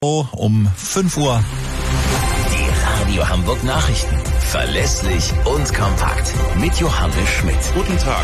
Um 5 Uhr. Die Radio Hamburg Nachrichten. Verlässlich und kompakt. Mit Johannes Schmidt. Guten Tag.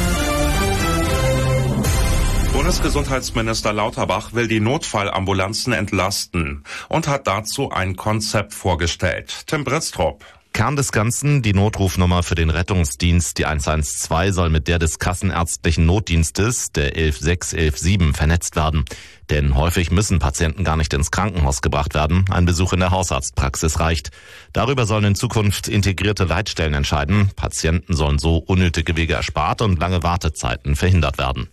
Bundesgesundheitsminister Lauterbach will die Notfallambulanzen entlasten und hat dazu ein Konzept vorgestellt. Tim Britztrup. Kern des Ganzen, die Notrufnummer für den Rettungsdienst, die 112, soll mit der des kassenärztlichen Notdienstes, der 116 117, vernetzt werden. Denn häufig müssen Patienten gar nicht ins Krankenhaus gebracht werden. Ein Besuch in der Hausarztpraxis reicht. Darüber sollen in Zukunft integrierte Leitstellen entscheiden. Patienten sollen so unnötige Wege erspart und lange Wartezeiten verhindert werden.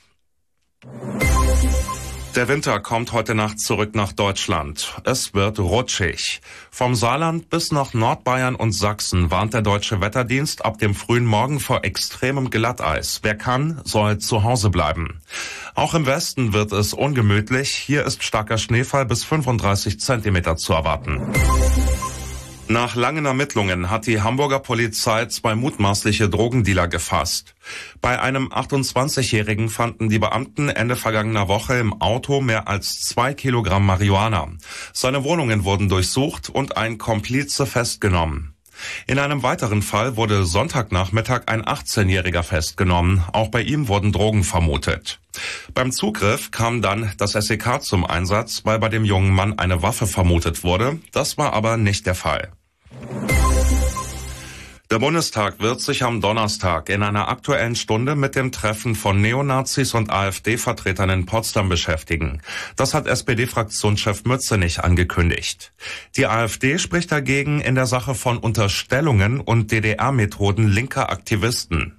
Der Winter kommt heute Nacht zurück nach Deutschland. Es wird rutschig. Vom Saarland bis nach Nordbayern und Sachsen warnt der Deutsche Wetterdienst ab dem frühen Morgen vor extremem Glatteis. Wer kann, soll zu Hause bleiben. Auch im Westen wird es ungemütlich. Hier ist starker Schneefall bis 35 Zentimeter zu erwarten. Nach langen Ermittlungen hat die Hamburger Polizei 2 mutmaßliche Drogendealer gefasst. Bei einem 28-Jährigen fanden die Beamten Ende vergangener Woche im Auto mehr als 2 Kilogramm Marihuana. Seine Wohnungen wurden durchsucht und ein Komplize festgenommen. In einem weiteren Fall wurde Sonntagnachmittag ein 18-Jähriger festgenommen. Auch bei ihm wurden Drogen vermutet. Beim Zugriff kam dann das SEK zum Einsatz, weil bei dem jungen Mann eine Waffe vermutet wurde. Das war aber nicht der Fall. Der Bundestag wird sich am Donnerstag in einer Aktuellen Stunde mit dem Treffen von Neonazis und AfD-Vertretern in Potsdam beschäftigen. Das hat SPD-Fraktionschef Mützenich angekündigt. Die AfD spricht dagegen in der Sache von Unterstellungen und DDR-Methoden linker Aktivisten.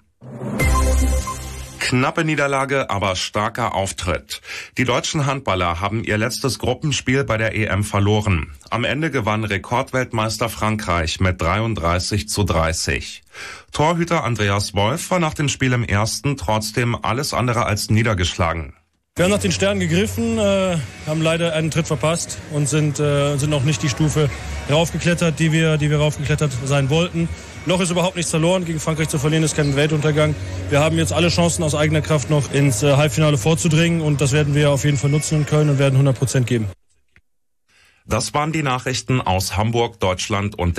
Knappe Niederlage, aber starker Auftritt. Die deutschen Handballer haben ihr letztes Gruppenspiel bei der EM verloren. Am Ende gewann Rekordweltmeister Frankreich mit 33:30. Torhüter Andreas Wolf war nach dem Spiel im ersten trotzdem alles andere als niedergeschlagen. Wir haben nach den Sternen gegriffen, haben leider einen Tritt verpasst und sind noch nicht die Stufe raufgeklettert, die wir raufgeklettert sein wollten. Noch ist überhaupt nichts verloren. Gegen Frankreich zu verlieren ist kein Weltuntergang. Wir haben jetzt alle Chancen aus eigener Kraft noch ins Halbfinale vorzudringen und das werden wir auf jeden Fall nutzen können und werden 100% geben. Das waren die Nachrichten aus Hamburg, Deutschland und